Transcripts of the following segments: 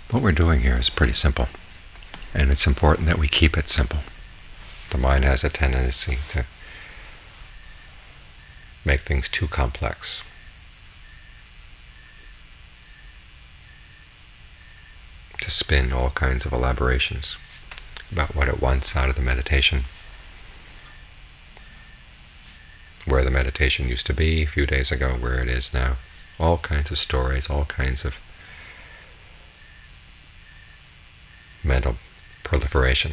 What we're doing here is pretty simple, and it's important that we keep it simple. The mind has a tendency to make things too complex. To spin all kinds of elaborations about what it wants out of the meditation, where the meditation used to be a few days ago, where it is now. All kinds of stories, all kinds of mental proliferation.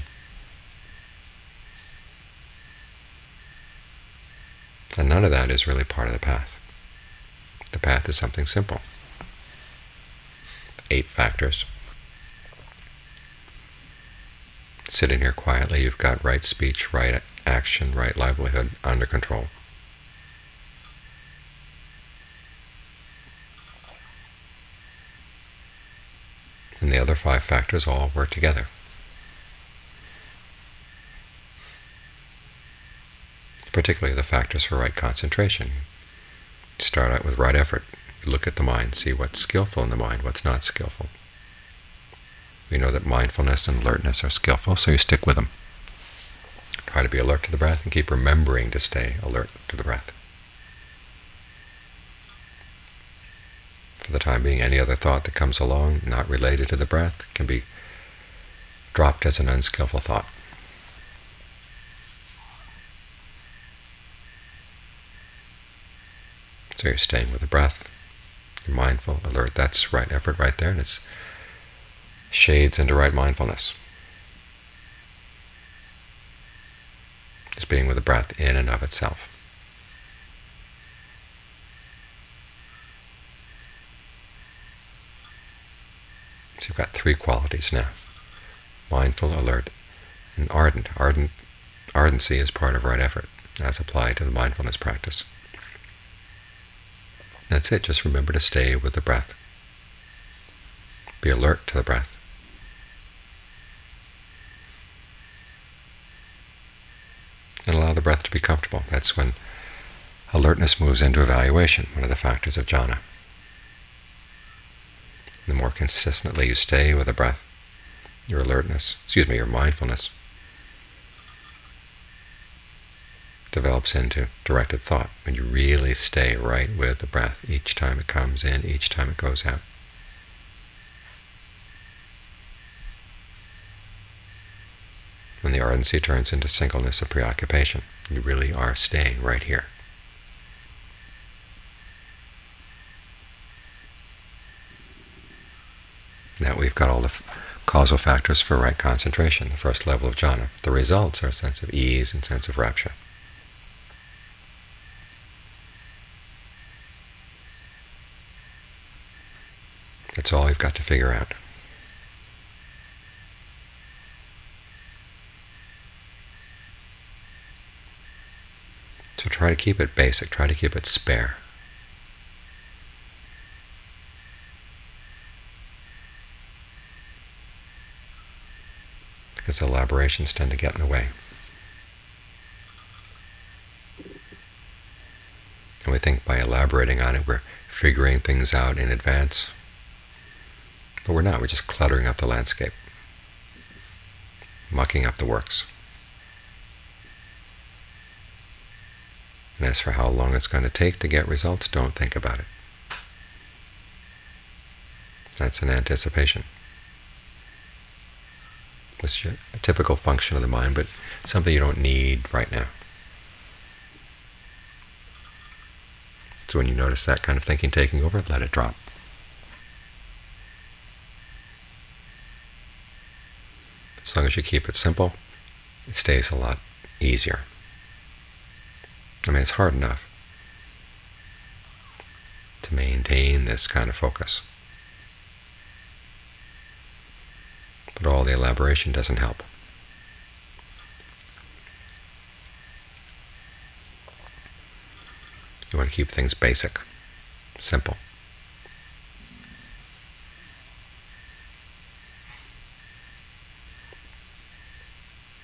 And none of that is really part of the path. The path is something simple. 8 factors. Sitting here quietly, you've got right speech, right action, right livelihood under control. And the other 5 factors all work together. Particularly the factors for right concentration. You start out with right effort. You look at the mind, see what's skillful in the mind, what's not skillful. We know that mindfulness and alertness are skillful, so you stick with them. Try to be alert to the breath and keep remembering to stay alert to the breath. For the time being, any other thought that comes along, not related to the breath, can be dropped as an unskillful thought. So you're staying with the breath, you're mindful, alert. That's right effort right there, and it's shades into right mindfulness. Just being with the breath in and of itself. So you've got 3 qualities now: mindful, alert, and ardent. Ardency is part of right effort, as applied to the mindfulness practice. That's it. Just remember to stay with the breath. Be alert to the breath. And allow the breath to be comfortable. That's when alertness moves into evaluation, one of the factors of jhana. The more consistently you stay with the breath, your mindfulness develops into directed thought, when you really stay right with the breath each time it comes in, each time it goes out. When the ardency turns into singleness of preoccupation, you really are staying right here. Now we've got all the causal factors for right concentration, the first level of jhana. The results are a sense of ease and sense of rapture. That's all you've got to figure out. So try to keep it basic, try to keep it spare. Because elaborations tend to get in the way. And we think by elaborating on it we're figuring things out in advance. But we're not, we're just cluttering up the landscape, mucking up the works. And as for how long it's going to take to get results, don't think about it. That's an anticipation. It's a typical function of the mind, but something you don't need right now. So when you notice that kind of thinking taking over, let it drop. As long as you keep it simple, it stays a lot easier. I mean, it's hard enough to maintain this kind of focus. But all the elaboration doesn't help. You want to keep things basic, simple.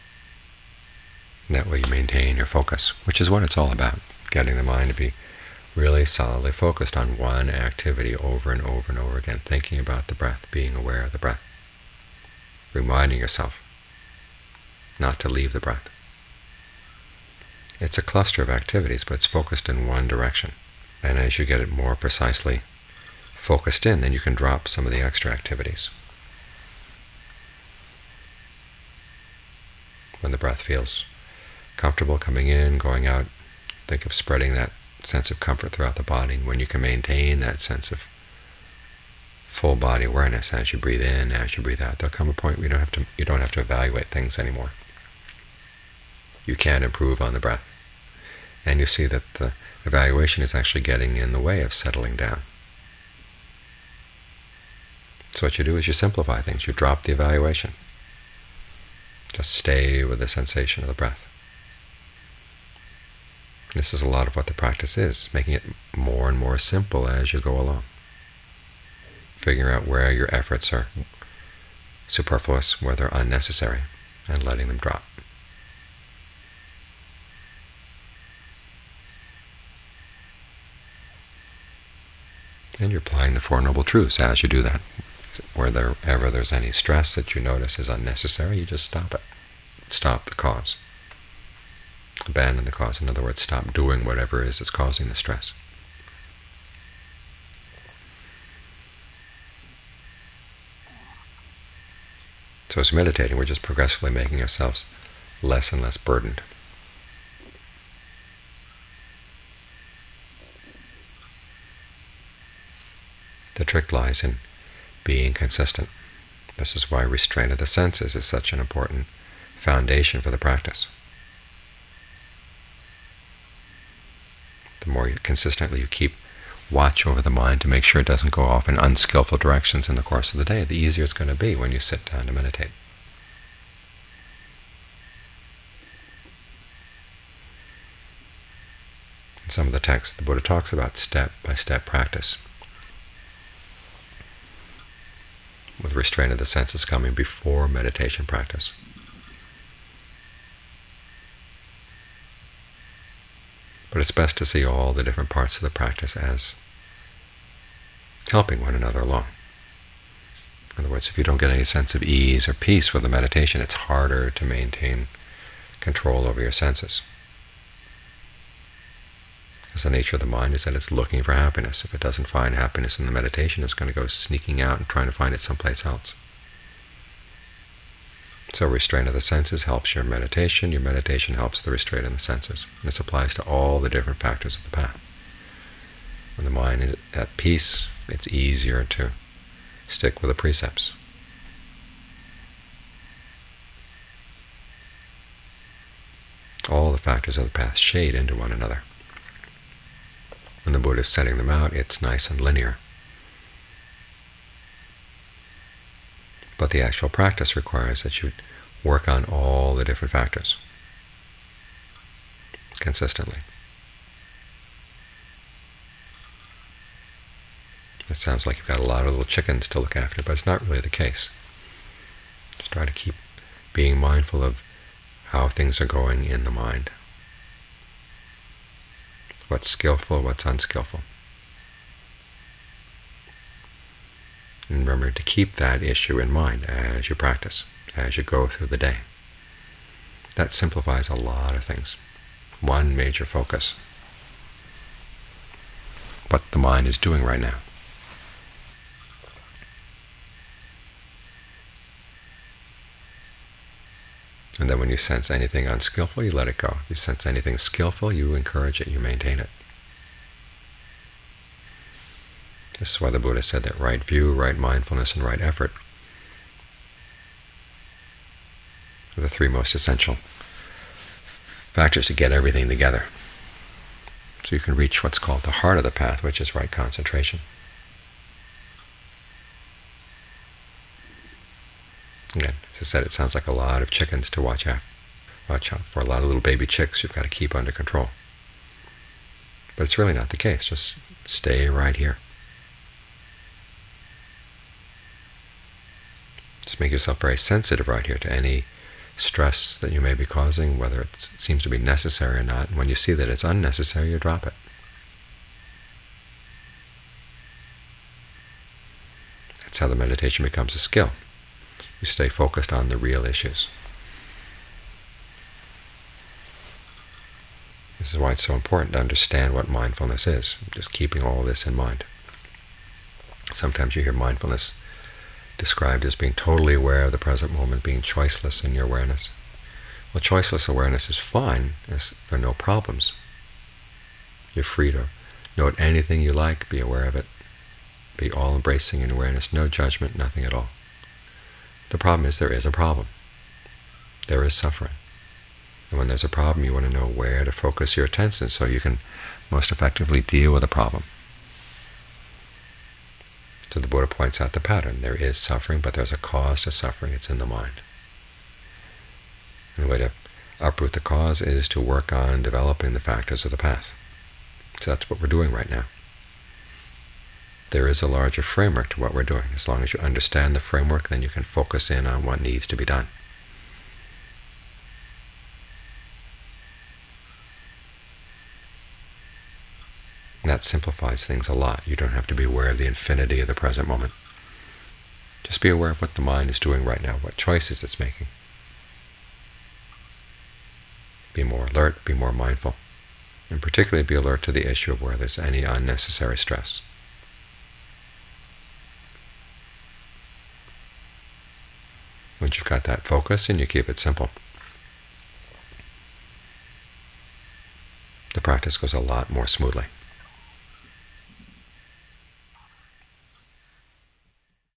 And that way you maintain your focus, which is what it's all about, getting the mind to be really solidly focused on one activity over and over and over again, thinking about the breath, being aware of the breath, reminding yourself not to leave the breath. It's a cluster of activities, but it's focused in one direction. And as you get it more precisely focused in, then you can drop some of the extra activities. When the breath feels comfortable coming in, going out, think of spreading that sense of comfort throughout the body. And when you can maintain that sense of full body awareness as you breathe in, as you breathe out, there'll come a point where you don't have to evaluate things anymore. You can improve on the breath. And you see that the evaluation is actually getting in the way of settling down. So what you do is you simplify things. You drop the evaluation. Just stay with the sensation of the breath. This is a lot of what the practice is, making it more and more simple as you go along. Figuring out where your efforts are superfluous, where they're unnecessary, and letting them drop. And you're applying the Four Noble Truths as you do that. Wherever there's any stress that you notice is unnecessary, you just stop it. Stop the cause. Abandon the cause. In other words, stop doing whatever it is that's causing the stress. So as meditating, we're just progressively making ourselves less and less burdened. The trick lies in being consistent. This is why restraint of the senses is such an important foundation for the practice. The more consistently you keep watch over the mind to make sure it doesn't go off in unskillful directions in the course of the day, the easier it's going to be when you sit down to meditate. In some of the texts, the Buddha talks about step-by-step practice, with restraint of the senses coming before meditation practice. But it's best to see all the different parts of the practice as helping one another along. In other words, if you don't get any sense of ease or peace with the meditation, it's harder to maintain control over your senses. Because the nature of the mind is that it's looking for happiness. If it doesn't find happiness in the meditation, it's going to go sneaking out and trying to find it someplace else. So restraint of the senses helps your meditation helps the restraint of the senses. This applies to all the different factors of the path. When the mind is at peace, it's easier to stick with the precepts. All the factors of the path shade into one another. When the Buddha is setting them out, it's nice and linear. But the actual practice requires that you work on all the different factors consistently. It sounds like you've got a lot of little chickens to look after, but it's not really the case. Just try to keep being mindful of how things are going in the mind. What's skillful, what's unskillful. And remember to keep that issue in mind as you practice, as you go through the day. That simplifies a lot of things. One major focus. What the mind is doing right now. And then when you sense anything unskillful, you let it go. If you sense anything skillful, you encourage it, you maintain it. This is why the Buddha said that right view, right mindfulness, and right effort are the three most essential factors to get everything together. So you can reach what's called the heart of the path, which is right concentration. Again, as I said, it sounds like a lot of chickens to watch out for. A lot of little baby chicks you've got to keep under control. But it's really not the case. Just stay right here. Just make yourself very sensitive right here to any stress that you may be causing, whether it seems to be necessary or not. And when you see that it's unnecessary, you drop it. That's how the meditation becomes a skill. You stay focused on the real issues. This is why it's so important to understand what mindfulness is, just keeping all this in mind. Sometimes you hear mindfulness described as being totally aware of the present moment, being choiceless in your awareness. Well, choiceless awareness is fine. There are no problems. You're free to note anything you like, be aware of it, be all-embracing in awareness, no judgment, nothing at all. The problem is there is a problem. There is suffering. And when there's a problem, you want to know where to focus your attention so you can most effectively deal with the problem. So the Buddha points out the pattern. There is suffering, but there's a cause to suffering. It's in the mind. And the way to uproot the cause is to work on developing the factors of the path. So that's what we're doing right now. There is a larger framework to what we're doing. As long as you understand the framework, then you can focus in on what needs to be done. And that simplifies things a lot. You don't have to be aware of the infinity of the present moment. Just be aware of what the mind is doing right now, what choices it's making. Be more alert, be more mindful, and particularly be alert to the issue of where there's any unnecessary stress. Once you've got that focus and you keep it simple, the practice goes a lot more smoothly.